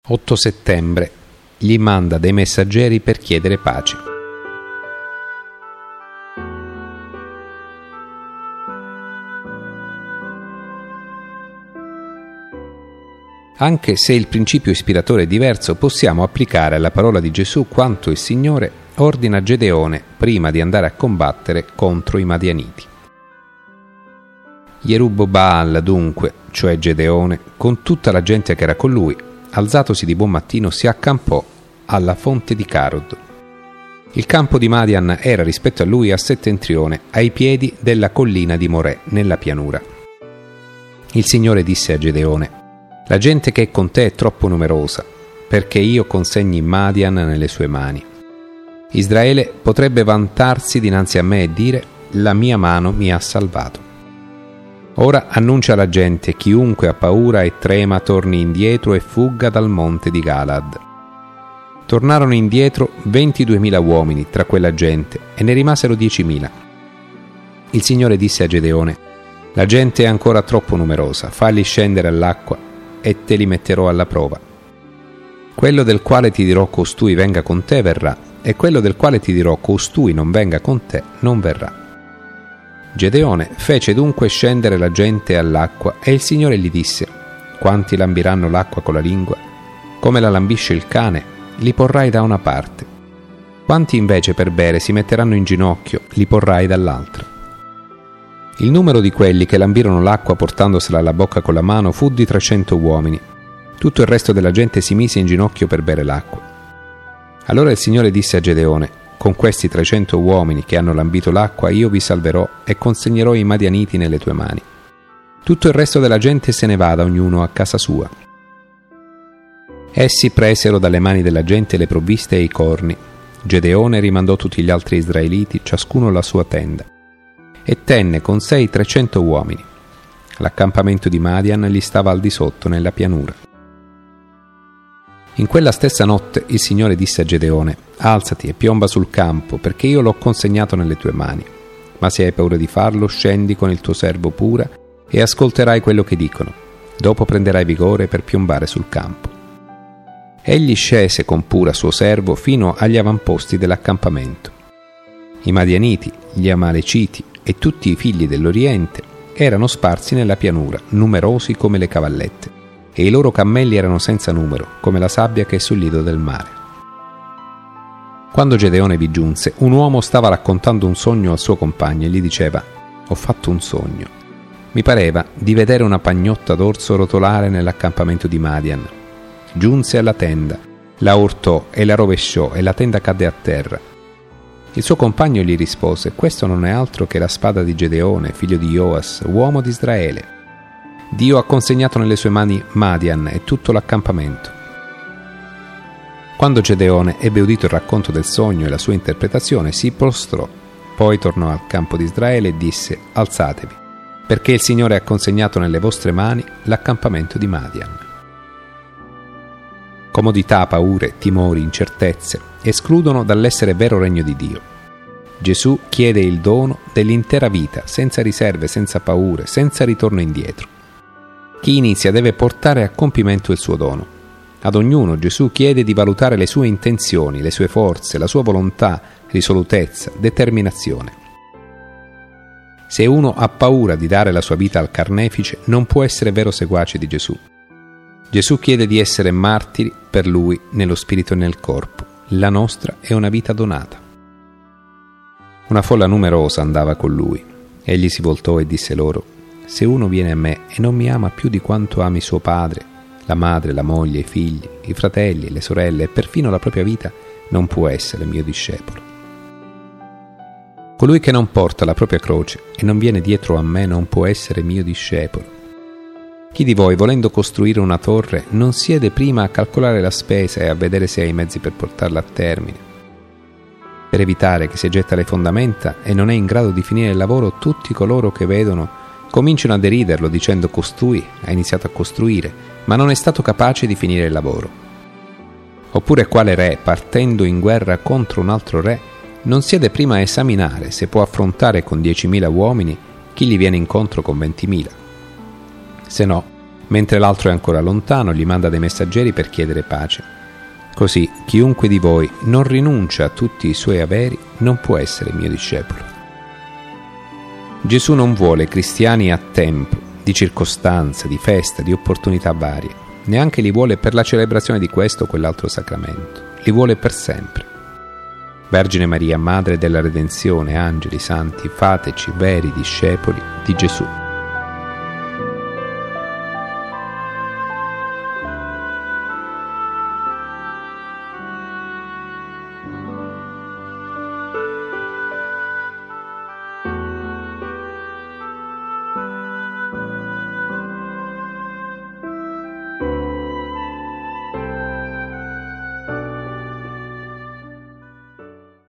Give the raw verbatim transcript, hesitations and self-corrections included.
otto settembre. Gli manda dei messaggeri per chiedere pace. Anche se il principio ispiratore è diverso, possiamo applicare alla parola di Gesù quanto il Signore ordina a Gedeone prima di andare a combattere contro i Madianiti. Jerubbaal dunque, cioè Gedeone, con tutta la gente che era con lui, alzatosi di buon mattino, si accampò alla fonte di Carod. Il campo di Madian era rispetto a lui a settentrione, ai piedi della collina di Morè, nella pianura. Il Signore disse a Gedeone: «La gente che è con te è troppo numerosa, perché io consegni Madian nelle sue mani. Israele potrebbe vantarsi dinanzi a me e dire: la mia mano mi ha salvato. Ora annuncia alla gente: chiunque ha paura e trema torni indietro e fugga dal monte di Galad». Tornarono indietro ventiduemila uomini tra quella gente e ne rimasero diecimila. Il Signore disse a Gedeone: «La gente è ancora troppo numerosa, falli scendere all'acqua e te li metterò alla prova. Quello del quale ti dirò costui venga con te verrà, e quello del quale ti dirò costui non venga con te non verrà». Gedeone fece dunque scendere la gente all'acqua e il Signore gli disse: «Quanti lambiranno l'acqua con la lingua, come la lambisce il cane, li porrai da una parte. Quanti invece per bere si metteranno in ginocchio, li porrai dall'altra». Il numero di quelli che lambirono l'acqua portandosela alla bocca con la mano fu di trecento uomini. Tutto il resto della gente si mise in ginocchio per bere l'acqua. Allora il Signore disse a Gedeone: «Con questi trecento uomini che hanno lambito l'acqua io vi salverò e consegnerò i Madianiti nelle tue mani. Tutto il resto della gente se ne vada ognuno a casa sua». Essi presero dalle mani della gente le provviste e i corni. Gedeone rimandò tutti gli altri israeliti, ciascuno alla sua tenda, e tenne con sé i trecento uomini. L'accampamento di Madian gli stava al di sotto nella pianura. In quella stessa notte il Signore disse a Gedeone: «Alzati e piomba sul campo, perché io l'ho consegnato nelle tue mani. Ma se hai paura di farlo, scendi con il tuo servo Pura e ascolterai quello che dicono. Dopo prenderai vigore per piombare sul campo». Egli scese con Pura suo servo fino agli avamposti dell'accampamento. I Madianiti, gli Amaleciti e tutti i figli dell'Oriente erano sparsi nella pianura, numerosi come le cavallette, e i loro cammelli erano senza numero, come la sabbia che è sul lido del mare. Quando Gedeone vi giunse, un uomo stava raccontando un sogno al suo compagno e gli diceva: «Ho fatto un sogno. Mi pareva di vedere una pagnotta d'orso rotolare nell'accampamento di Madian. Giunse alla tenda, la urtò e la rovesciò e la tenda cadde a terra. Il suo compagno gli rispose: «Questo non è altro che la spada di Gedeone, figlio di Joas, uomo di Israele. Dio ha consegnato nelle sue mani Madian e tutto l'accampamento». Quando Gedeone ebbe udito il racconto del sogno e la sua interpretazione, si prostrò, poi tornò al campo di Israele e disse: «Alzatevi, perché il Signore ha consegnato nelle vostre mani l'accampamento di Madian». Comodità, paure, timori, incertezze escludono dall'essere vero regno di Dio. Gesù chiede il dono dell'intera vita, senza riserve, senza paure, senza ritorno indietro. Chi inizia deve portare a compimento il suo dono. Ad ognuno Gesù chiede di valutare le sue intenzioni, le sue forze, la sua volontà, risolutezza, determinazione. Se uno ha paura di dare la sua vita al carnefice, non può essere vero seguace di Gesù. Gesù chiede di essere martiri per Lui nello spirito e nel corpo. La nostra è una vita donata. Una folla numerosa andava con Lui. Egli si voltò e disse loro: «Se uno viene a me e non mi ama più di quanto ami suo padre, la madre, la moglie, i figli, i fratelli, le sorelle e perfino la propria vita, non può essere mio discepolo. Colui che non porta la propria croce e non viene dietro a me non può essere mio discepolo. Chi di voi, volendo costruire una torre, non siede prima a calcolare la spesa e a vedere se ha i mezzi per portarla a termine? Per evitare che si getta le fondamenta e non è in grado di finire il lavoro, tutti coloro che vedono cominciano a deriderlo dicendo: costui ha iniziato a costruire, ma non è stato capace di finire il lavoro. Oppure quale re, partendo in guerra contro un altro re, non siede prima a esaminare se può affrontare con diecimila uomini chi gli viene incontro con ventimila? Se no, mentre l'altro è ancora lontano, gli manda dei messaggeri per chiedere pace. Così chiunque di voi non rinuncia a tutti i suoi averi non può essere mio discepolo. Gesù non vuole cristiani a tempo, di circostanze, di festa, di opportunità varie. Neanche li vuole per la celebrazione di questo o quell'altro sacramento. Li vuole per sempre. Vergine Maria, Madre della Redenzione, angeli, santi, fateci veri discepoli di Gesù.